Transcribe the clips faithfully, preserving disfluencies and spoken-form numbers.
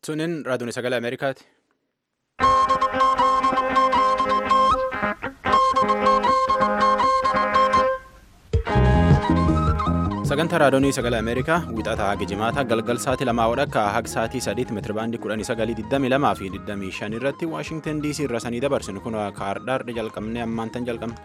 Sunin raadiyoon sagalee Ameerikaati. Sagantaa raadiyoon sagalee Ameerikaa wixataa haga jimaata galgal sa'aatii lamaa wadhakka haga sa'aatii sadiitti meetirabaandii kudhanii sagalii digdamii lamaa fi digdamii shan irratti Waashingtan D C irra sanii dabarsinu kun kaardhaardha jalqabnee ammaan tan jalqabne.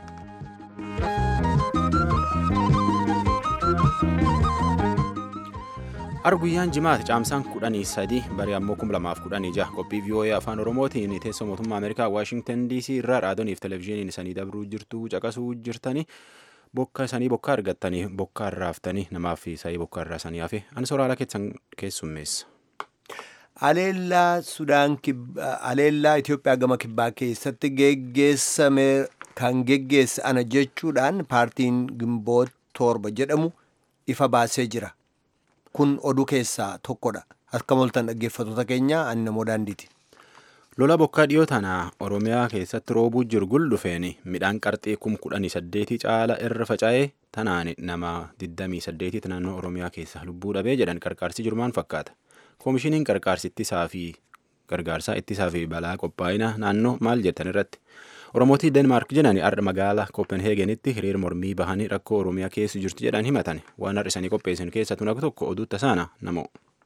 Arguyyaan jimaata caamsaan kudhanii sadii barii ammoo kum lamaaf kudhanii jaha qophii V O A afaan Oromootiin teessoo mootummaa Ameerikaa Waashingtan D C irraa raadiyooniif televezyiiniin sanii dabruu jirtu caqasuu jirtanii bokka sanii bokka argattanii bokka irraaftanii namaaf sa'ii bokka irraa sanii hafe ani sooraalaa keessan keessummeessa. Aleellaa Sudaan kibbaa Aleellaa Itoophiyaa gama kibbaa keessatti geggeessame kan geggeesse ana jechuudhaan paartiin Gimboot torba jedhamu ifa baasee jira. Kun oduu keessaa tokkodha. Akka moltan dhaggeeffattoota keenya ani namoo daandiiti. Lola bokkaa dhiyoo tana Oromiyaa keessatti roobuu jiru guldufeen midhaan qarxii kum kudhanii saddeetii caala irra faca'ee tanaan nama digdamii saddeetii naannoo Oromiyaa keessa lubbuu dhabee jedhan qarqaarsi jiru maal fakkaata? Koomishiniin qarqaarsi ittisaa fi gargaarsaa ittisaa fi balaa qophaa'ina naannoo maal jettan irratti? Oromootii Deenmaark jedhanii har'a magaalaa Kopenheegenitti hiriira mormii bahanii rakkoo Oromiyaa keessa jirtu jedhan himatan waan har'a isanii qopheessan keessatti nakku tokko oduu tasaana namoo.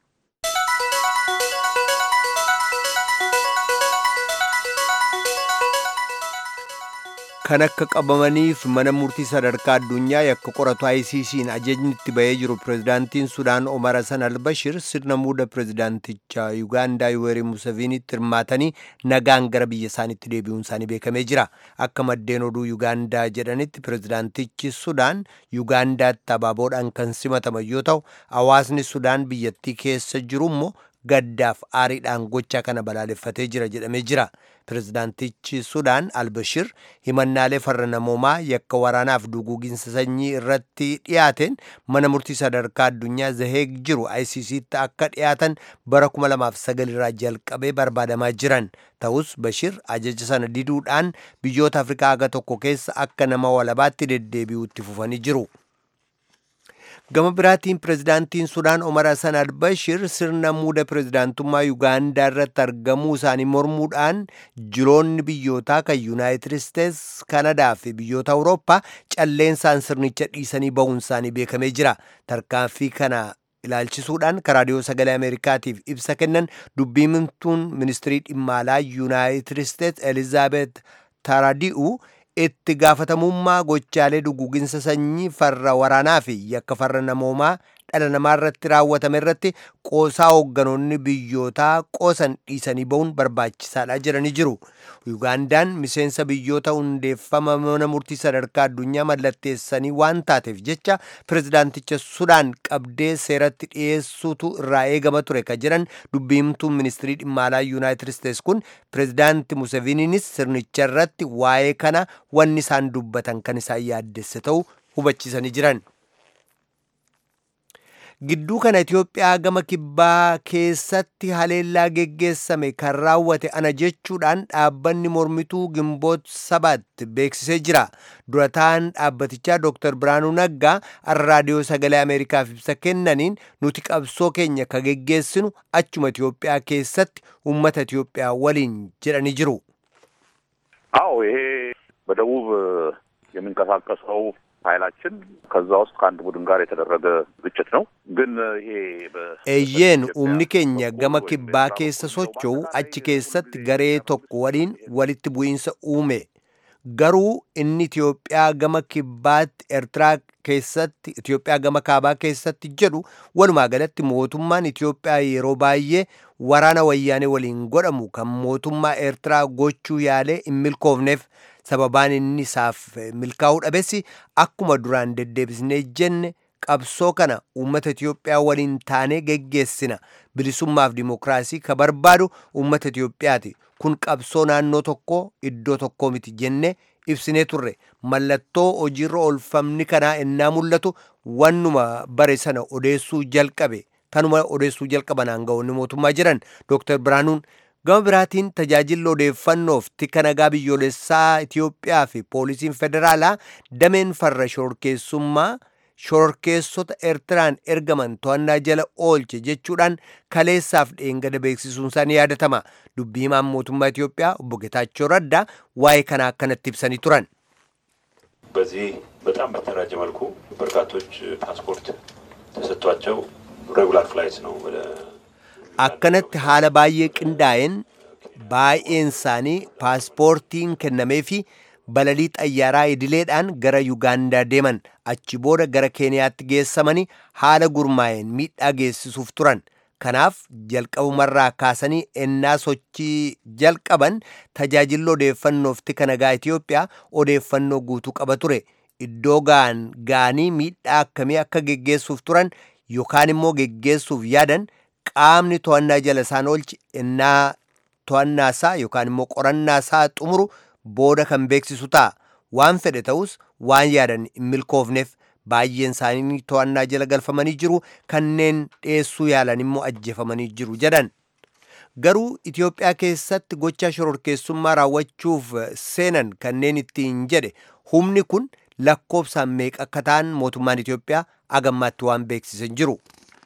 Kan akka qabamaniif mana murtii sadarkaa addunyaa yakka qoratu I C C'n ajajni itti bahee jiru pirezidaantiin Sudaan Omar Hassan al-Bashir sirna muuda pirezidaantichaa Yuugaandaa Yuwerii Museveniitti hirmaatanii nagaan gara biyya isaaniitti deebi'uun isaanii beekamee jira. Akka maddeen oduu Yuugaandaa jedhanitti pirezidaantichi Sudaan Yuugaandaatti abaaboodhaan kan simataman yoo ta'u hawaasni Sudaan biyyattii keessa jiru immoo gaddaaf aariidhaan gochaa kana balaaleffatee jira jedhamee jira. Pirezidaantichi Sudaan al-Bashir himannaalee farra namoomaa yakka waraanaaf duguuginsa sanyii irratti dhiyaateen mana murtii sadarkaa addunyaa Zaheeg jiru I C C'tti akka dhiyaatan bara kuma lamaaf sagal irraa jalqabee barbaadamaa jiran. Ta'us Bashir ajaja sana diduudhaan biyyoota Afrikaa haga tokko keessa akka nama walabaatti deddeebi'uutti fufanii jiru. Gama biraatiin pirezidaantiin Sudaan Omar Hassan al-Bashir sirna muuda pirezidaantummaa Yuugaandaa irratti argamuu isaanii mormuudhaan jiroonni biyyootaa kan Yuunaayitid Isteets, Kanadaa fi biyyoota Awurooppaa calleensaan sirnicha dhiisanii bahuun isaanii beekamee jira. Tarkaanfii kana ilaalchisuudhaan raadiyoo sagalee Ameerikaatiif ibsa kennan dubbiimtuun ministirii dhimma alaa Yuunaayitid Isteets Elizaabeet Taaradi'uu itti gaafatamummaa gochaalee duguuginsa sanyii farra waraanaa fi yakka farra namoomaa dhala namaa irratti raawwatame irratti qoosaa hoogganoonni biyyootaa qoosan dhiisanii bahuun barbaachisaadha jedhanii jiru. Yuugaandaan miseensa biyyoota hundeeffama mana murtii sadarkaa addunyaa mallatteessanii waan taateef jecha pirezidaanticha Sudaan qabdee seeratti dhiyeessuutu irraa eegama ture ka jedhan dubbiimtuun ministirii dhimma alaa Yuunaayitid Isteets kun pirezidaanti Museveniinis sirnicha irratti waa'ee kana wanni isaan dubbatan kan isaan yaaddesse ta'uu hubachiisanii jiran. Gidduu kana Itoophiyaa gama kibbaa keessatti haleellaa geggeessame kan raawwate ana jechuudhaan dhaabbanni mormituu Gimboot sabaatti beeksisee jira. Durataan dhaabbatichaa Dooktar Biraanuu Naggaa har'a raadiyoo sagalee Ameerikaaf ibsa kennaniin nuti qabsoo keenya ka geggeessinu achuma Itoophiyaa keessatti uummata Itoophiyaa waliin jedhanii jiru. አዎ ይሄ በደቡብ የሚንቀሳቀሰው ኃይላችን ከዛ ውስጥ ከአንድ ቡድን ጋር የተደረገ ግጭት ነው ግን ይሄ ኤየን ኡምኒ keenya gama kibbaa keessa socho'u achi keessatti garee tokko waliin walitti bu'iinsa uume garuu inni Itoophiyaa gama kibbaatti Eertiraa keessatti Itoophiyaa gama kaabaa keessatti jedhu walumaa galatti mootummaan Itoophiyaa yeroo baay'ee waraana wayyaanee waliin godhamu kan mootummaa Eertiraa gochuu yaalee hin milkoofneef sababaan inni isaaf milkaa'uu dhabessi akkuma duraan deddeebisnee jenne qabsoo kana uummata Itoophiyaa waliin taanee geggeessina bilisummaaf dimokiraasii ka barbaadu uummata Itoophiyaati kun qabsoo naannoo tokko iddoo tokko miti jenne ibsinee turre mallattoo hojiirra oolfamni kanaa ennaa mul'atu wannuma bare sana odeessuu jalqabe kanuma odeessuu jalqaban aangawoonni mootummaa jiran Dooktar Biraanuun gama biraatiin tajaajilli odeeffannoof tika nagaa biyyoolessaa Itoophiyaa fi poolisiin federaalaa dameen farra shororkeessummaa shororkeessota Eertiraan ergaman to'annaa jala oolche jechuudhaan kaleessaaf dheengada beeksisuun isaa ni yaadatama. Dubbii himaan mootummaa Itoophiyaa obbo Getaachoo Raddaa waa'ee kana akkanatti ibsanii turan. በዚህ በጣም በተደራጀ መልኩ በርካቶች ፓስፖርት ተሰጥቷቸው ሬጉላር ፍላይት ነው ወደ akkanatti haala baay'ee qindaa'een baay'een isaanii paaspoortiin kennamee fi balalii xayyaaraa idileedhaan gara Yugaandaa deeman achi booda gara Keeniyaatti geessamanii haala gurmaa'een miidhaa geessisuuf turan. Kanaaf jalqabumarraa kaasanii ennaa sochii jalqaban tajaajilli odeeffannoof tika nagaa Itoophiyaa odeeffannoo guutuu qaba ture. Iddoo ga'an ga'anii miidhaa akkamii akka geggeessuuf turan yookaan immoo geggeessuuf yaadan qaamni to'annaa jala isaan oolchi ennaa to'annaa isaa yookaan immoo qorannaa isaa xumuru booda kan beeksisu ta'a. Waan fedhe ta'us waan yaadan hin milkoofneef baay'een isaanii to'annaa jala galfamanii jiru, kanneen dhiyeessuu yaalan immoo ajjeefamanii jiru jedhan. Garuu Itoophiyaa keessatti gocha shororkeessummaa raawwachuuf seenan kanneen ittiin jedhe humni kun lakkoofsaan meeqa akka ta'an mootummaan Itoophiyaa agammaatti waan beeksisan jiru.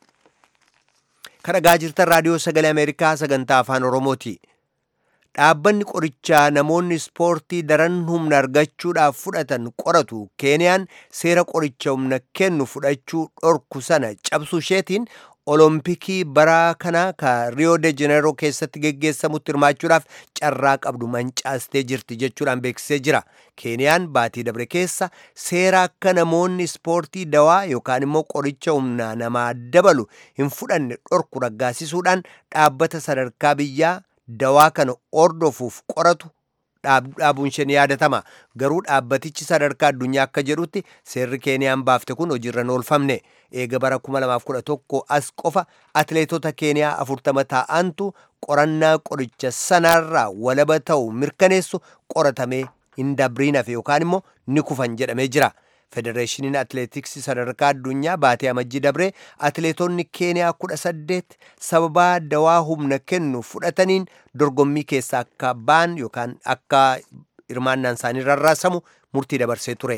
Kan dhagaa jirtan raadiyoo sagalee Ameerikaa sagantaa afaan Oromooti. Dhaabbanni qorichaa namoonni ispoortii daran humna argachuudhaaf fudhatan qoratu Keeniyaan seera qoricha humna kennu fudhachuu dhorku sana cabsuu isheetiin olompikii bara kana ka Rio de Janeiro keessatti geggeessamutti hirmaachuudhaaf carraa qabdu mancaastee jirti jechuudhaan beeksisee jira. Keeniyaan baatii dabre keessa seera akka namoonni ispoortii dawaa yookaan immoo qoricha humna namaa dabalu hin fudhanne dhorku raggaasisuudhaan dhaabbata sadarkaa biyyaa dawaa kana ordofuuf qoratu dhaabuun ishee ni yaadatama. Garuu dhaabbatichi sadarkaa addunyaa akka jedhutti seerri Keeniyaan baafte kun hojiirra hin oolfamne. Eega bara kuma lamaaf kudha tokko as qofa atileetota Keeniyaa afurtama ta'antu qorannaa qoricha sanarraa walaba ta'u mirkaneessu qoratamee hin dabriin hafe yookaan immoo ni kufan jedhamee jira. Federeeshiniin atileetiksii sadarkaa addunyaa baatee amajjii dabree atileetonni Keeniyaa kudha saddeet sababaa dawaa humna kennu fudhataniin dorgommii keessaa akka ba'an yookaan akka hirmaannaan isaanii rarraasamu murtii dabarsee ture.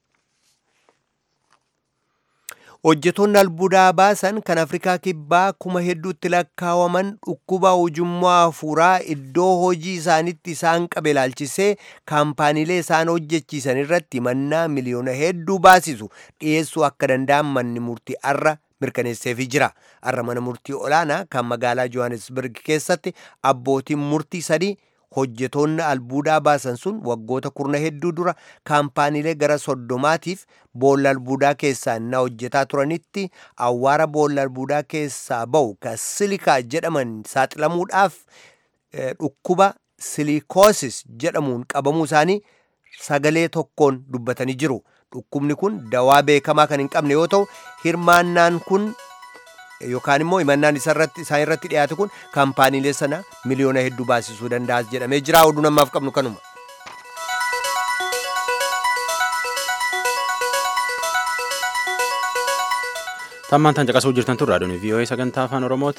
Hojjetoonni albuudaa baasan kan Afrikaa kibbaa kuma hedduutti lakkaawaman dhukkuba ujummoo hafuuraa iddoo hojii isaanitti isaan qabe ilaalchisee kaampaaniilee isaan hojjechiisan irratti mannaa miliyoona hedduu baasisu dhiyeessuu akka danda'an manni murtii arra mirkaneesseefii jira. Arra mana murtii olaanaa kan magaalaa Johannesburg keessatti abbootiin murtii sadii hojjetoonni albuudaa baasan sun waggoota kurna hedduu dura kaampaaniilee gara soddomaatiif boolla albuudaa keessaa na hojjetaa turanitti awwaara boolla albuudaa keessaa ba'u ka silikaa jedhaman saaxilamuudhaaf dhukkuba silikoosis jedhamuun qabamuu isaanii sagalee tokkoon dubbatanii jiru. Dhukkubni kun dawaa beekamaa kan hin qabne yoo ta'u hirmaannaan kun yookaan immoo himannaan isaan irratti dhiyaate kun kaampaaniilee sana miliyoona hedduu baasisuu danda'a jedhamee jira. Oduu namaaf qabnu kanuma. Tammaan tan caqasuu jirtan tun raadiyoon V O A sagantaa afaan Oromooti.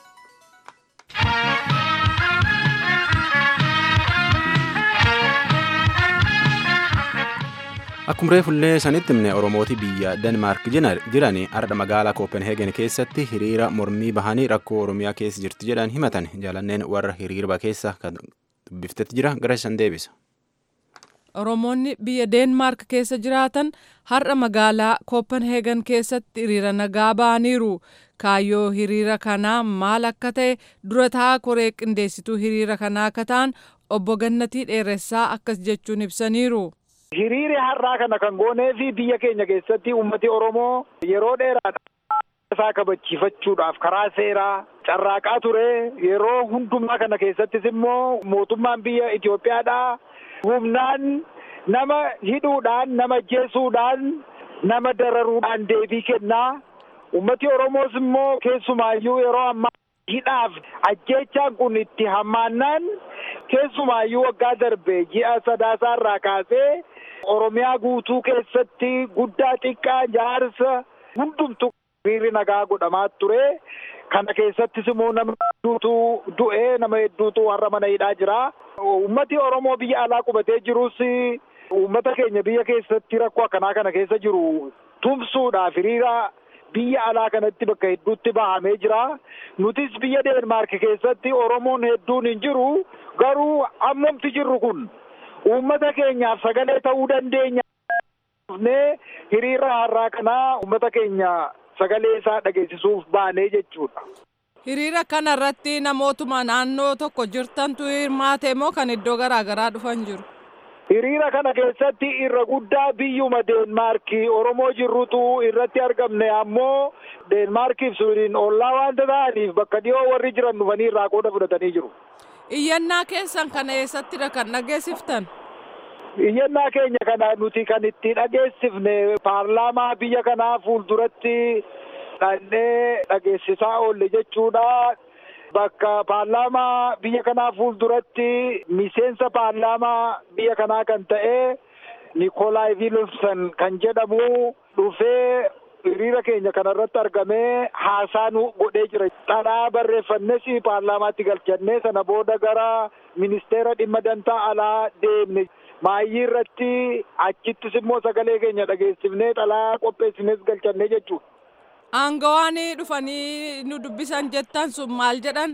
Akkuma reefullee sanitti himne Oromooti biyya Denmaark jiran har'a magaalaa Koopenheegen keessatti hiriira mormii bahanii rakkoo Oromiyaa keessa jirti jedhan himatan. Jaalanneen warra hiriirba keessa kan dubbiftetti jira gara isaan deebisa. Oromoonni biyya Denmaark keessa jiraatan har'a magaalaa Koopenheegen keessatti hiriira nagaa bahaniiru. Kaayyoo hiriira kanaa maal akka ta'e dura taa'aa koree qindeessituu hiriira kanaa akka ta'an obbo Gannatii Dheeressaa akkas jechuun ibsaniiru. Hiriiri har'aa kana kan goonee fi biyya keenya keessatti uummati Oromoo yeroo dheeraadhaaf isaa kabachiifachuudhaaf karaa seeraa carraaqaa ture. Yeroo hundumaa kana keessattis immoo mootummaan biyya Itoophiyaadhaa humnaan nama hidhuudhaan, nama ajjeesuudhaan, nama dararuudhaan deebii kennaa. Uummati Oromoos immoo keessumaayyuu yeroo ammaa hidhaaf ajjeechaan kun itti hammaannaan keessumaayyuu waggaa darbe ji'a sadaasaarraa kaasee Oromiyaa guutuu keessatti guddaa xiqqaa jaarsa hundumtu hiriirri nagaa godhamaa ture. Kana keessattis immoo nama hedduutu du'ee, nama hedduutu har'a mana hidhaa jira. Uummati Oromoo biyya alaa qubatee jirus uummata keenya biyya keessatti rakkoo akkanaa kana keessa jiru tumsuudhaaf hiriira biyya alaa kanatti bakka hedduutti bahamee jira. Nutis biyya Deenmaark keessatti Oromoon hedduun hin jiru. Garuu ammumti jirru kun uummata keenyaaf sagalee ta'uu dandeenya. Hiriira har'aa kanaa uummata keenya sagalee isaa dhageessisuuf baanee jechuudha. Hiriira kana irratti namootuma naannoo tokko jirtantu hirmaate moo kan iddoo garaa garaa dhufan jiru? Hiriira kana keessatti irra guddaa biyyuma Deenmaarkii Oromoo jirrutu irratti argamne ammoo Deenmaarkiif Suwiidin ollaa waanta ta'aniif bakka dhiyoo warri jiran dhufanii irraa qooda fudhatanii jiru. Iyyannaa keessan kana eessattidha kan dhageessiftan? Iyyannaa keenya kana nuti kan itti dhageessifne paarlaamaa biyya kanaa fuulduratti dhannee dhageessisaa oolle jechuudha. Bakka paarlaamaa biyya kanaa fuulduratti miseensa paarlaamaa biyya kanaa kan ta'e Nikolaayi Vilumsen kan jedhamu dhufee hiriira keenya kanarratti argamee haasaa nu godhee jira. Xalaa barreeffannes paarlaamaatti galchannee sana booda gara ministeera dhimma dantaa alaa deemne. Maayyii irratti achittis immoo sagalee keenya dhageessifnee xalaa qopheessines galchannee jechuudha. Aangawaan dhufanii nu dubbisan jettan sun maal jedhan?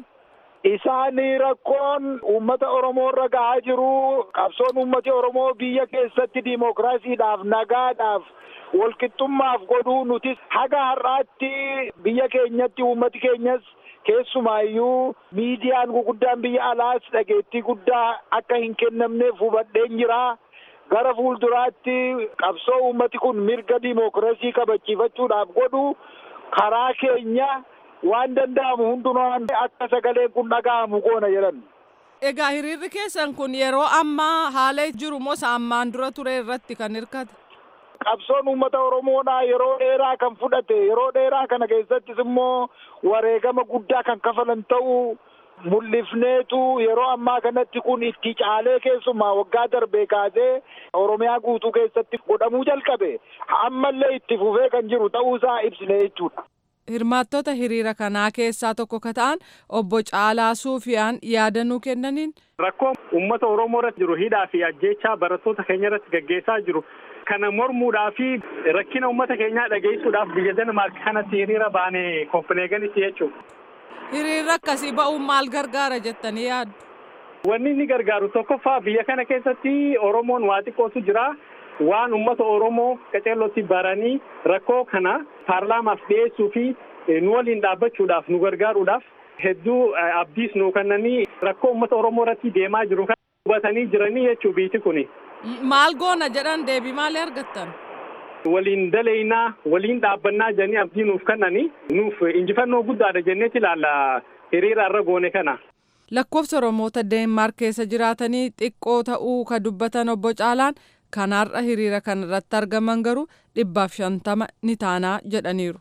Isaan rakkoon uummata Oromoo irra gahaa jiru. Qabsoon uummati Oromoo biyya keessatti diimokiraasiidhaaf nagaadhaaf walqixxummaaf godhuu nutis haga har'aatti biyya keenyatti uummati keenyas keessumaayyuu miidiyaan guguddaan biyya alaas dhageettii guddaa akka hin kennamneef hubadheen jira. Gara fuulduraatti qabsoo uummati kun mirga diimokiraasii kabachiifachuudhaaf godhu karaa keenya waan danda'amu hundumaan akka sagaleen kun dhaga'amu goona jedhan. Egaa hiriirri keessan kun yeroo ammaa haala jiru moo ammaan dura ture irratti kan hirkate? Qabsoon uummata Oromoodhaa yeroo dheeraa kan fudhate yeroo dheeraa kana keessattis immoo wareegama guddaa kan kafalan ta'uu mul'ifneetu yeroo ammaa kanatti kun itti caalee keessumaa waggaa darbee kaasee Oromiyaa guutuu keessatti godhamuu jalqabe ammallee itti fufee kan jiru ta'uusaa ibsine jechuudha. Hirmaattota hiriira kanaa keessaa tokko ka ta'an obbo Caalaa Suufiyaan yaadannoo kennaniin. Rakkoo uummata Oromoo irratti jiru hidhaa fi ajjeechaa barattoota keenya irratti gaggeessaa jiru. Kana mormuudhaa fi rakkina uummata keenyaa dhageessuudhaaf biyya Deenmaark kanatti hiriira baanee Kopenheeganitti jechuudha. Hiriira akkasii ba'uun maal gargaara jettanii yaaddu? Wanni inni gargaaru tokkoffaa biyya kana keessatti Oromoon waa xiqqootu jira. Waan uummata Oromoo qaceellootti baranii rakkoo kana paarlaamaaf dhiyeessuu fi nu waliin dhaabbachuudhaaf nu gargaaruudhaaf hedduu abdiis nu kennanii rakkoo uummata Oromoo irratti deemaa jiru kan hubatanii jiranii jechuu biiti kuni. Maal goona jedhan deebii maalii argattan? Waliin daleeynaa waliin dhaabbannaa jennee abdii nuuf kennanii nuuf injifannoo guddaadha jenneeti ilaalla hiriira irra goone kana. Lakkoofsa Oromoota Deenmaark keessa jiraatanii xiqqoo ta'uu ka dubbatan obbo Caalaan kanarra hiriira kanarratti argaman garuu dhibbaaf shantama ni taanaa jedhaniiru.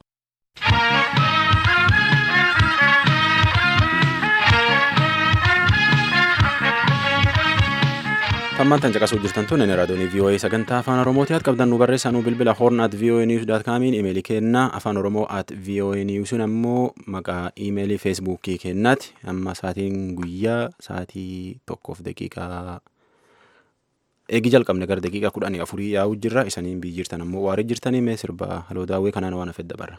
Tammantan caqasuu jirtan tun inni raadiyoon V O A sagantaa afaan Oromootii at qabdan nu barreessaa nu bilbila horn at V O A news dot com imeelii kennaa afaan Oromoo at V O A news ammoo maqaa imeelii feesbuukii kennaati amma sa'aatiin guyyaa sa'aatii tokkoof daqiiqaa eegi jalqabne gara daqiiqaa kudhanii afurii yaa'uu jirra isaniin biyyi jirtan ammoo waarii jirtanii mee sirba haloo daawwee kanaan waan hafedda barra.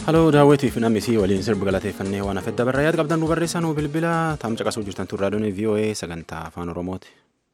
Haloo daawwitiif namni isii waliin sirba galateeffannee waan hafedda barraayyaat qabdan nu barreessanuu bilbila taam caqasuu jirtan turraa doonii V O A sagantaa afaan Oromooti.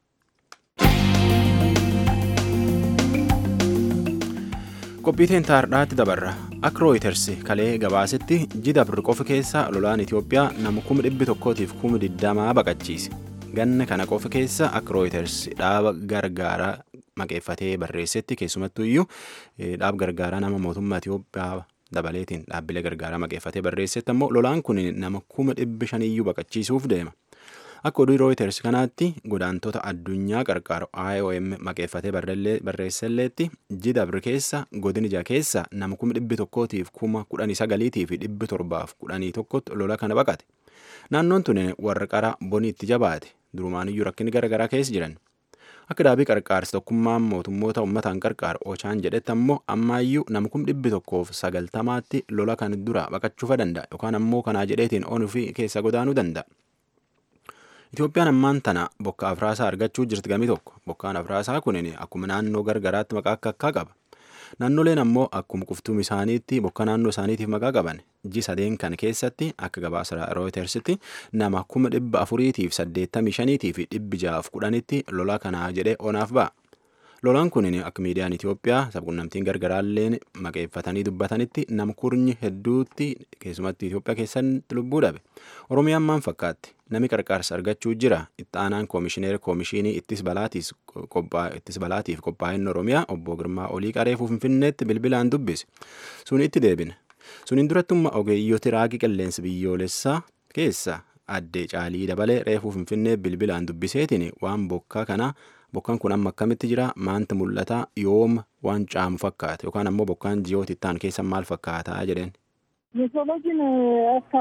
Qophiiteen taardhaatti dabarra akka Reuters kalee gabaasetti jidabri qofa keessa lolaan Itoophiyaa nama kuma dhibbi tokkootiif kuma digdamaa baqachiise. Ganna kana qofa keessa akka Reuters dhaaba gargaaraa maqeeffatee barreessetti keessumattuu iyyuu dhaaba gargaaraa nama mootummaa Itoophiyaa dabaleetiin dhaabbilee gargaaraa maqeeffatee barreessetti ammoo lolaan kun nama kuma dhibbi shaniyyuu baqachiisuuf deema. Akka oduu Reuters kanaatti godaantota addunyaa qarqaaru I O M maqeeffatee barreesselleetti jidabri keessa godina ija keessa nama kuma dhibbi tokkootiif kuma kudhanii sagaliitii fi dhibbi torbaaf kudhanii tokkotti lola kana baqate. Naannoon tun warra qara bonii itti jabaate durumaaniyyuu rakkinni garaagaraa keessa jiran. Akka dhaabii qarqaarsi tokkummaan mootummoota uummataan qarqaaru Ochaan jedhetti ammoo ammaayyuu nama kuma dhibbi tokkoof sagaltamaatti lola kan dura baqachuufa danda'a yookaan ammoo kanaa jedheetiin onuufi keessa godaanuu danda'a. Itoophiyaan ammaan tana bokka afraasaa argachuu jirti gamii tokko. Bokkaan afraasaa kunin akkuma naannoo gargaraatti maqaa akka akkaa qaba. Naannoleen ammoo akkuma quftuum isaaniitti bokka naannoo isaaniitiif maqaa qaban. Ji sadeen kan keessatti akka gabaasa Rooyitersitti nama kuma dhibba afuriitiif saddeettamii shaniitii fi dhibbi jaaf kudhanitti lola kanaa jedhee onaaf ba'a. Lolaan kunin akka miidiyaan Itoophiyaa sabquunnamtiin gargaraalleen maqeeffatanii dubbatanitti nama kurnyi hedduutti keessumatti Itoophiyaa keessatti lubbuu dhabe. Oromiyaan maal fakkaatti? Nami qarqaarsa argachuu jira. Itti aanaan koomishineera koomishinii ittis balaatiif qophaa'inna Oromiyaa obbo Girmaa Olii Qareefuu Finfinneetti bilbilaan dubbise. Sun itti deebine. Suniin durattummaa ogeeyyooti raagii qilleensa biyyoolessaa keessa addee caalii dabalee reefuu Finfinnee bilbilaan dubbiseetiin waan bokkaa kanaa bokkaan kun amma akkamitti jira maanta mul'ata yooma waan caamu fakkaata yookaan ammoo bokkaan ji'ooti ittaan keessa maal fakkaataa jedheen. Meteoroloojiin akka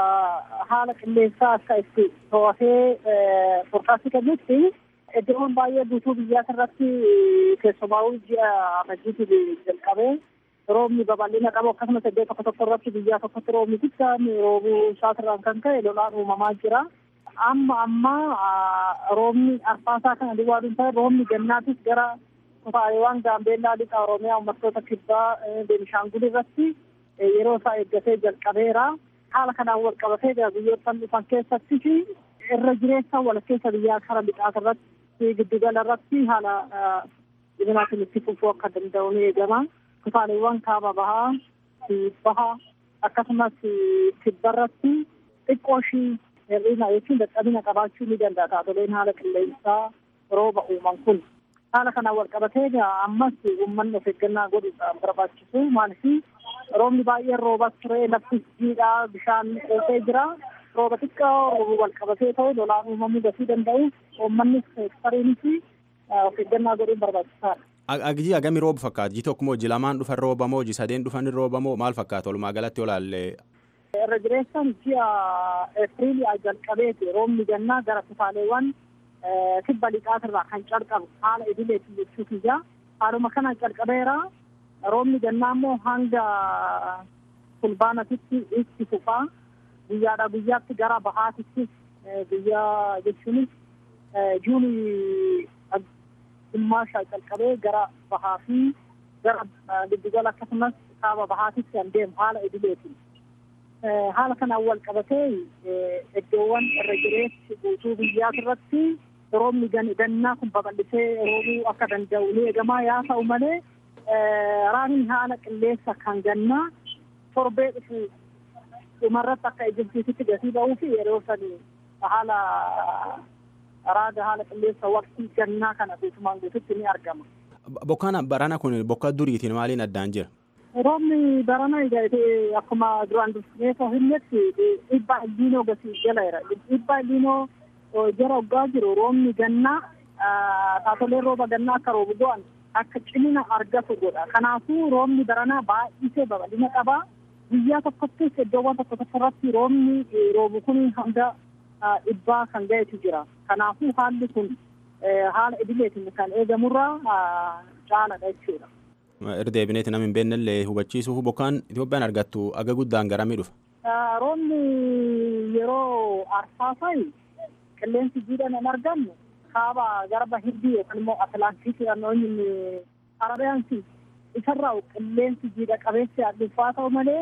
haala qilleensaa akka itti to'atee foorkaastii kennutti iddoowwan baay'ee guutuu biyyaa irratti keessumaa'uu ji'a amajjiitti jalqabee roobni babal'ina qabu akkasumas iddoo tokko tokko irratti biyyaa tokkotti roobni guddaan roobuu isaatirraan kan ka'e lolaan uumamaa jira. Amma amma roobni arfaasaa kana duwwaa ta'e roobni gannaatis gara kutaalee gaambeellaa lixa Oromiyaa uummattoota kibbaa Beenishaangul irratti yeroo isaa eeggatee jalqabeera. Haala kanaan wal qabatee biyyoota dhufan keessatti fi irra jireessa walakkeessa biyyaa kara lixaas irratti giddugala irratti haala dhibinaatiin itti fufuu akka danda'u ni eegama. Kutaaleewwan kaaba bahaa fi bahaa akkasumas kibba irratti xiqqoo ishii hir'ina jechuun dadhabina qabaachuu ni danda'a taatoleen haala qilleensaa rooba uuman kun. Haala kanaan wal qabatee ammas uummanni of eeggannaa godhuudhaan barbaachisu maaliif roobni baay'een roobas ture laftis jiidhaa bishaan qoosee jira. Rooba xiqqoo wal qabatee ta'u lolaan uumamuu dafii danda'u uummannis heektariinis of eeggannaa godhuun barbaachisaadha. Agji agami rooba fakkaata? Ji tokko moo ji lamaan dhufan rooba moo ji sadeen dhufan rooba moo maal fakkaata walumaa galatti olaallee? Irra jireessaan ji'a Eepiriilii jalqabeeti roobni gannaa gara kutaaleewwan kibba lixaatirraa kan calqabu haala idileetiin jechuuti jira. Haaluma kana calqabeera. Roobni gannaa immoo hanga fulbaanatitti itti fufaa. Guyyaadhaa guyyaatti gara bahaatitti guyyaa jechuunis juunii dhimmaashaa calqabee gara bahaa fi gara giddugala akkasumas kaaba bahaatitti kan deemu haala idileetiin. Haala kanaan wal qabatee iddoowwan irra jireessi guutuu biyyaa irratti roobni gannaa kun babal'isee roobuu akka danda'u ni eegamaa yaa ta'u malee raagni haala qilleensa kan gannaa torbee dhufu dhumarratti akka ejjibsiisitti gatii ba'uu fi yeroo sanii haala raaga haala qilleensa waqtii gannaa kana guutumaan guututti ni argama. Bokkaan barana kun bokka duriitiin maaliin addaan jira? Roobni barana akkuma duraan dursee hinnetti dhiibbaa illiinoo gasii jala jira. Dhiibbaa illiinoo jara waggaa jiru roobni gannaa taatoleen rooba gannaa akka roobu go'an akka cimina argatu godha. Kanaafuu roobni baranaa baay'isee babal'ina qaba. Biyyaa tokkottis iddoowwan tokko tokko irratti roobni roobu kun hanga dhibbaa kan ga'etu jira. Kanaafuu haalli kun haala idileetiin kan eegamurraa caaladha jechuudha. Irra deebineeti nama hin beennellee hubachiisuuf bokkaan Itoophiyaan argattu aga guddaan garamii dhufa? Roobni yeroo arfaasaa qilleensi jiidhaan hin argamu kaaba garba hindii yookaan immoo Atlaantiikii naannoonni Arabiyaansi isarraa qilleensi jiidha qabeessi adduffaa ta'u malee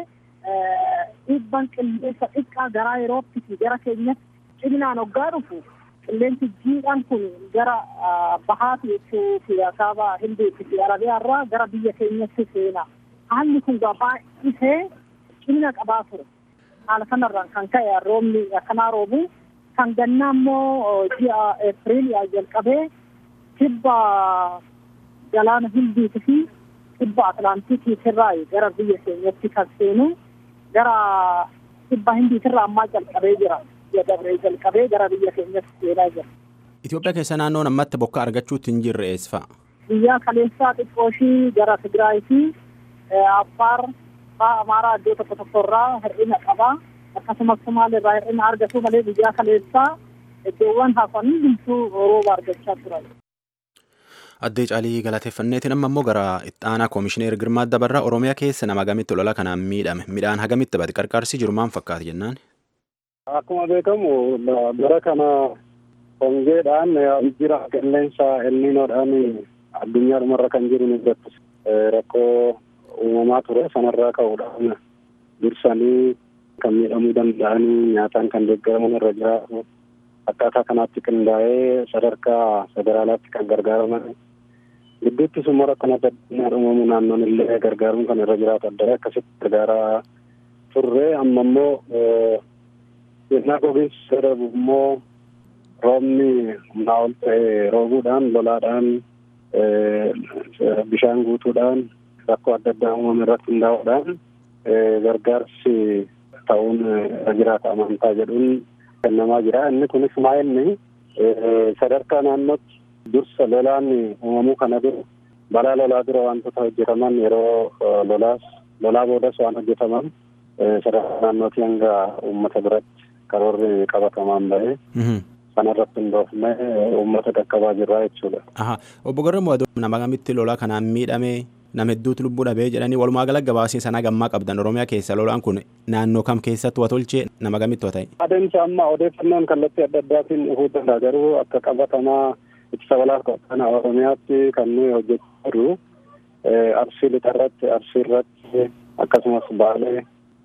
dhiibban qilleensa xiqqaa gara Yerooppii fi gara keenyatti ciminaan hoggaa dhufu qilleensi jiidhaan kun gara bahaatii fi kaaba Hindii fi Arabiyaa irraa gara biyya keenyatti seena. Haalli kun baay'isee cimina qabaa ture. Haala kanarraan kan ka'e roobni akkanaa roobu kan gannaa immoo ji'a Eepiriilii jalqabee kibba galaana Hindiitii fi kibba Atlaantikii irraa gara biyya keenyatti kan seenu gara kibba Hindiitirraa ammaa jalqabee jira. Dabree jalqabee gara biyya keenyatti seenaa jira. Itoophiyaa keessa naannoon ammatti bokka argachuutti hin jirre eessa fa'a? Biyya kaleessaa xiqqooshii gara Tigraay fi Affaar fa'aa Amaaraa iddoo tokko tokko irraa hir'ina qaba. Akkasumas Somaaliirraa hir'ina argatu malee biyya kaleessaa iddoowwan hafan hundumtuu rooba argachaa turan. Addee Caalii galateeffanneetiin amma immoo gara ittaanaa Koomishineer Girmaa Dabarraa Oromiyaa keessa nama hagamitti lola kanaan miidhame midhaan hagamitti bade qarqaarsi jiru maal fakkaata jennaan? Akkuma beekamu bara kana hongeedhaan jijjiirama qilleensa elniinoodhaan addunyaa dhumarra kan jiru irratti rakkoo uumamaa ture sanarraa ka'uudhaan dursanii kan miidhamuu danda'anii nyaataan kan deeggaraman irra jiraatu akkaataa kanaatti qindaa'ee sadarkaa federaalaatti kan gargaaraman gidduutti summa rakkoo adda addunyaa uumamu naannoon illee gargaaruun kan irra jiraatu adda akkasitti gargaaraa turre amma immoo yennaa gogiinsi darbu immoo roobni humnaa ol ta'e roobuudhaan lolaadhaan bishaan guutuudhaan rakkoo adda addaa uumame irratti hundaa'uudhaan gargaarsi ta'uun irra jiraata amantaa jedhuun kennamaa jira. Inni kunis maa'inni sadarkaa naannootti dursa lolaan uumamuu kana dura balaa lolaa dura wantoota hojjetaman yeroo lolaas lolaa boodas waan hojjetaman sadarkaa naannootti hanga uummata biratti karoorri qabatamaan bahee sanarratti hundoofne uummata qaqqabaa jirra jechuudha. Obbo Garramuu nama hagamitti lolaa kanaan miidhame nama hedduutu lubbuu dhabee jedhanii walumaa gala gabaasii sana gammaa qabdan Oromiyaa keessa lolaan kun naannoo kam keessatti waa tolchee nama hagamitti waa ta'e? Adeemsa amma odeeffannoon kallattii adda addaatiin dhufuu danda'a garuu akka qabatamaa ittisa balaa qophaa'ina Oromiyaatti kan nuyi hojjechaa jirru Arsii lixarratti Arsii irratti akkasumas Baalee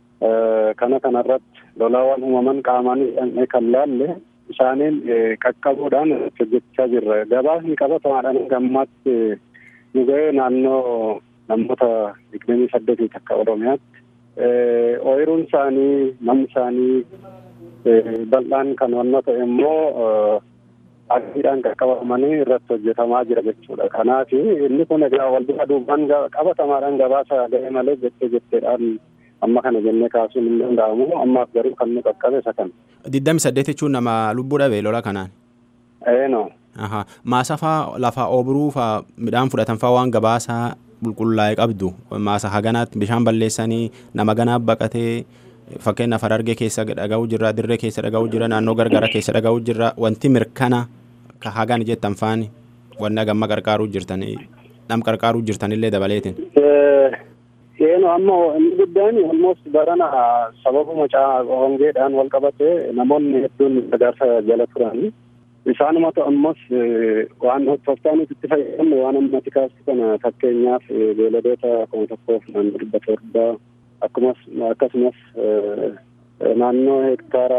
kana kanarratti lolaawwan uumaman qaamaan kan laalle isaaniin qaqqabuudhaan hojjechaa jirra. Gabaasni qabatamaadhaan gammaatti nu ga'ee naannoo namoota digdamii saddeetii takka Oromiyaatti ooyiruun isaanii namni isaanii bal'aan kan wanna ta'e immoo agiidhaan qaqqabamanii irratti hojjetamaa jira jechuudha. Kanaaf inni kun egaa wal bira duubaan qabatamaadhaan gabaasa ga'ee malee jettee jetteedhaan amma kana jennee kaasuun hin danda'amu. Ammaaf garuu kan nu qaqqabe isa kana. Digdami saddeet jechuun nama lubbuu dhabe lola kanaan? Eenoo. Maasa faa lafaa oobruu faa midhaan fudhatan faa waan gabaasaa qulqullaa'ee qabdu maasa haganaatti bishaan balleessanii nama ganaa baqatee fakkeenyaaf Harargee keessa dhaga'uu jirra Dirree keessa dhaga'uu jirra naannoo gargara keessa dhaga'uu jirra wanti mirkana ka hagan jettan faani wanna gamma qarqaaruu jirtanii nam qarqaaruu jirtanillee dabaleetiin. Yeenoo amma inni guddaan almost barana sababuma hongeedhaan wal qabate namoonni hedduun gargaarsa jala turani. Isaanumatu ammas waan tooftaaniif itti fayyadamne waan ammatti kaastu kana fakkeenyaaf beeladoota kuma tokkoof naannoo dhibba torba akkumas akkasumas naannoo hektaara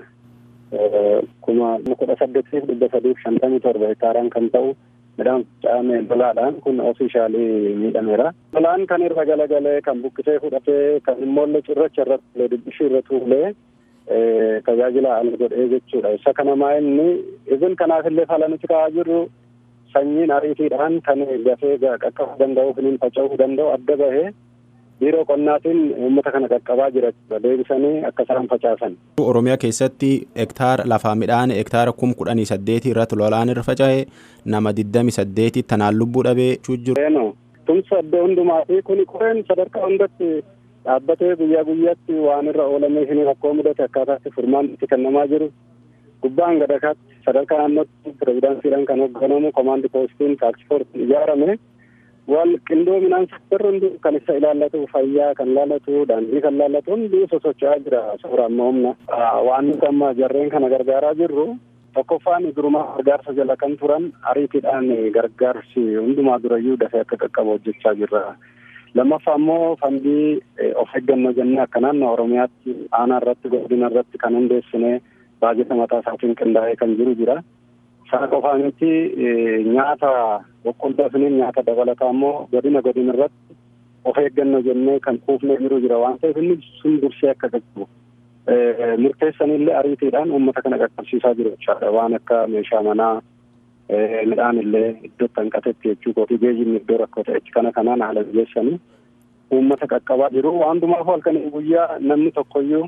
kuma kudha saddeetiif dhibba sadiif shantamii torba hektaaraan kan ta'u midhaan caame lolaadhaan kun ofiishaalii miidhameera. Lolaan kan irra galagalee kan buqqisee fudhatee kan immoollee cirracha irratti dubbishii irra tuulee tajaajila ala godhee jechuudha. Isa kana maa'inni izin kanaaf illee fala nuti kaa'aa jirru sanyiin ariitiidhaan kan gafee qaqqabuu danda'u finiin faca'uu danda'u adda bahee biiroo qonnaatiin uummata kana qaqqabaa jira deebisanii akka isaan facaasan. Oromiyaa keessatti hektaara lafaa midhaan hektaara kum kudhanii saddeetii irratti lolaan irra faca'e nama digdami saddeetii tanaan lubbuu dhabee jiru. Tumsa iddoo hundumaa fi kuni qoreen sadarkaa hundatti dhaabbatee guyyaa guyyaatti waan irra oolamee fi rakkoo mudate akkaataatti furmaan itti kennamaa jiru. Gubbaan gadakaatti sadarkaa naannootti pirezidaansiidhaan kan hoogganamu komaandi poostiin taaksifoortiin ijaarame wal qindoominaan sektorri hundi kan isa ilaallatu fayyaa kan ilaallatu daandii kan ilaallatu hundi sosocho'aa jira suura amma humna. Waan nuti amma jarreen kana gargaaraa jirru tokkoffaan durumaa gargaarsa jala kan turan ariitiidhaan gargaarsi hundumaa durayyuu dafee akka qaqqabu hojjechaa jirra. Lammaffaa immoo fandii of eeggannoo jennee akka naannoo Oromiyaatti aanaa irratti godina irratti kan hundeessinee baajeta mataa isaatiin qindaa'ee kan jiru jira. Sana qofaa miti nyaata boqqolloo fi nyaata dabalataa immoo godina godina irratti of eeggannoo jennee kan kuufnee jiru jira waan ta'eef inni sun dursee akka qaqqabu. Murteessanillee ariitiidhaan uummata kana qaqqabsiisaa jiru jechaadha. Waan akka meeshaa manaa midhaan illee iddoo hanqatetti jechuu kooti geejjibni iddoo rakkoo ta'etti kana kanaan haala mijeessanii uummata qaqqabaa jiru. Waan dhumaaf halkanii guyyaa namni tokkoyyuu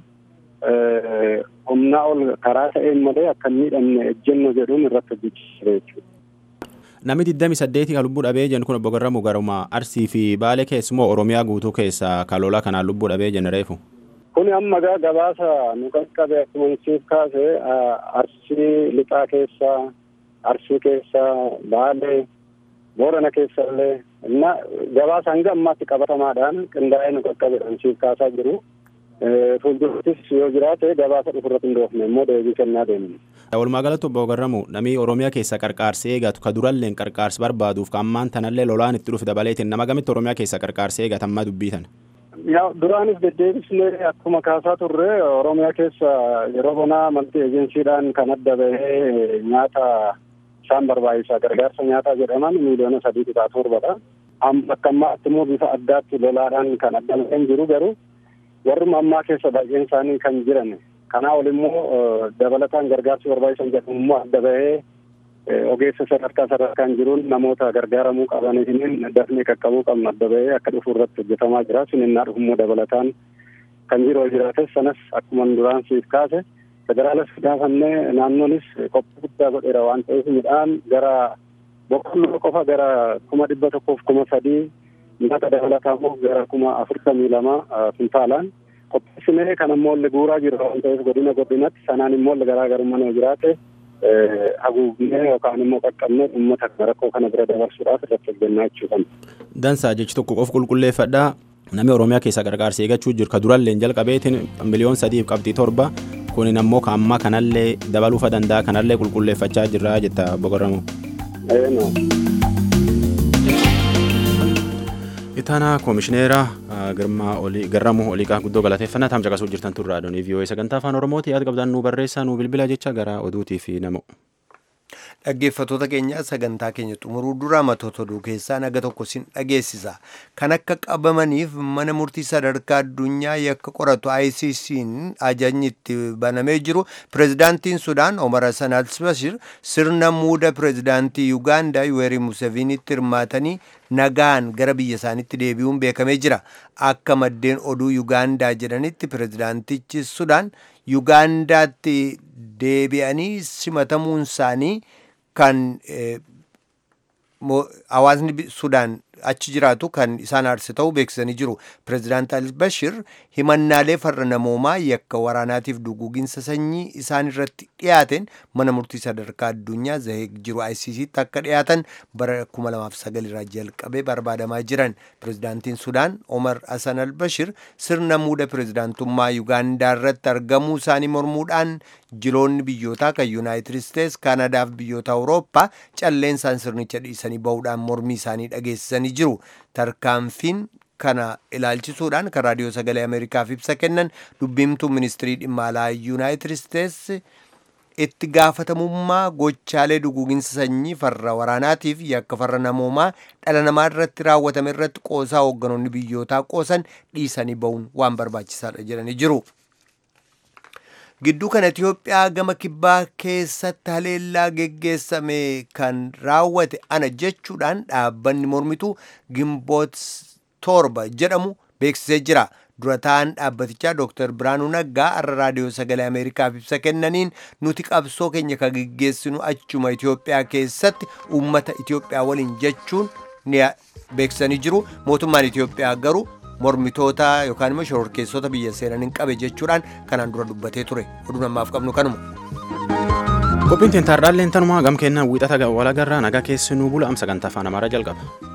humnaa ol karaa ta'een malee akka hin miidhamne ejjennoo jedhuun irratti hojjechiisa jechuudha. Namni digdamii saddeetii kan lubbuu dhabee jennu kun obbo Garramuu garuma Arsii fi Baalee keessumoo Oromiyaa guutuu keessaa kaloola kanaan lubbuu dhabee jenna reefu. Kuni amma gaa gabaasa nu qaqqabe akkuma siif kaase Arsii lixaa keessaa, Arsii keessaa, Baalee, Boorana keessallee na gabaasa hanga ammaatti qabatamaadhaan qindaa'ee nu qaqqabeedhaan siif kaasaa jiru. Fuuldurattis yoo jiraate gabaasa dhufurratti hin dhoofne immoo deebii kennaa deemne. Walumaa galatti obbo Garramuu namni Oromiyaa keessa qarqaarsee eegatu ka duralleen qarqaarsi barbaaduuf ka ammaan tanallee lolaan itti dhufe dabaleetiin nama gamitti Oromiyaa keessa qarqaarsee eegatammaa dubbiitan. Yaa duraanis deddeebisnee akkuma kaasaa turre Oromiyaa keessa yeroo bonaa malti ejensiidhaan kan adda bahee nyaata isaan barbaachisa gargaarsa nyaataa jedhaman miiliyoona sadii tuqaa torbadha. Amma akka ammaatti immoo bifa addaatti lolaadhaan kan adda baheen jiru garuu warruma ammaa keessa baay'een isaanii kan jiran. Kanaa ol immoo dabalataan gargaarsi barbaachisan jedhamu immoo adda bahee ogeessa sadarkaa sadarkaan jiruun namoota gargaaramuu qabaniitiin dafnee qaqqabuu qabnu adda bahee akka dhufu irratti hojjetamaa jira. Sun innaa dhufu immoo dabalataan kan jiru jiraates sanas akkuma duraan siif kaase federaalas gaafannee naannoonis qophii guddaa godheera waan ta'eef midhaan gara boqqolloo qofa gara kuma dhibba tokkoof kuma sadii nyaata dabalataa immoo gara kuma afurtamii lama kuntaalaan qopheessinee kan immoo guuraa jiru waan ta'eef godina godinatti sanaan immoo garaagarummaan yoo jiraate haguugnee yookaan immoo qaqqabnee uummata rakkoo kana bira dabarsuudhaaf irratti hojjennaa jechuudha. Dansaa jechi tokko qof qulqulleeffadhaa namni Oromiyaa keessa gargaarsa eegachuu jiru ka duralleen jalqabeetiin miliyoon sadiif qabxii torba kunin ammoo ka ammaa kanallee dabaluufa danda'a kanallee qulqulleeffachaa jirra jetta obbo Garramuu. Itaana Koomishineera Garramuu Oliiqaa guddoo galateeffannaa taam caqasuu jirtan turre raadiyoon V O A sagantaa afaan Oromooti yaada qabdaan nu barreessaa nu bilbila jecha gara oduutii fi namoo. Dhaggeeffattoota keenya sagantaa keenya xumuruu dura matoota oduu keessaa naga tokko sin dhageessisa. Kan akka qabamaniif mana murtii sadarkaa addunyaa yakka qoratu I C C'n ajajni itti banamee jiru pirezidaantiin Sudaan Omar Hassan al-Bashir sirna muuda pirezidaantii Yugaandaa Yoweri Museveniitti hirmaatanii nagaan gara biyya isaaniitti deebi'uun beekamee jira. Akka maddeen oduu Yugaandaa jedhanitti pirezidaantichi Sudaan Yugaandaatti deebi'anii simatamuun isaanii kan hawaasni Sudaan achi jiraatu kan isaan aarse ta'uu beeksisanii jiru. Pireezidaant al-Bashir himannaalee farra namoomaa yakka waraanaatiif duguuginsa sanyii isaan irratti dhiyaateen mana murtii sadarkaa addunyaa Zeheeg jiru I C C'tti akka dhiyaatan bara kuma lamaaf sagal irraa jalqabee barbaadamaa jiran. Pireezidaantiin Sudaan Omar Hassan al-Bashir sirna muuda pireezidaantummaa Yugaandaa irratti argamuu isaanii mormuudhaan jiloonni biyyootaa kan Yuunaayitid Isteets, Kaanadaa fi biyyoota Awurooppaa calleensaan sirnicha dhiisanii bahuudhaan mormii isaanii dhageessisanii jiru. Tarkaanfiin kana ilaalchisuudhaan kan raadiyoo sagalee Ameerikaaf ibsa kennan dubbiimtuu ministirii dhimma alaa Yuunaayitid Isteets itti gaafatamummaa gochaalee duguuginsa sanyii farra waraanaatiif yakka farra namoomaa dhala namaa irratti raawwatame irratti qoosaa hoogganoonni biyyootaa qoosan dhiisanii bahuun waan barbaachisaadha jedhanii jiru. Gidduu kana Itiyoophiyaa gama kibbaa keessatti haleellaa geggeessame kan raawwate ana jechuudhaan dhaabbanni mormituu Gimboot torba jedhamu beeksisee jira. Durataan dhaabbatichaa Dooktar Biraanuu Naggaa har'a raadiyoo sagalee Ameerikaaf ibsa kennaniin nuti qabsoo keenya kan geggeessinu achuma Itiyoophiyaa keessatti uummata Itiyoophiyaa waliin jechuun ni beeksisanii jiru. Mootummaan Itiyoophiyaa garuu mormitoota yookaan immoo shororkeessota biyya seenan hin qabe jechuudhaan kanaan dura dubbatee ture. Oduun ammaaf qabnu kanuma. Qophiin tintaarraalleen tanumaa gam kennaan wiixata walagarraa nagaa keessi nuu bula am sagantaa afaan Amaaraa jalqaba.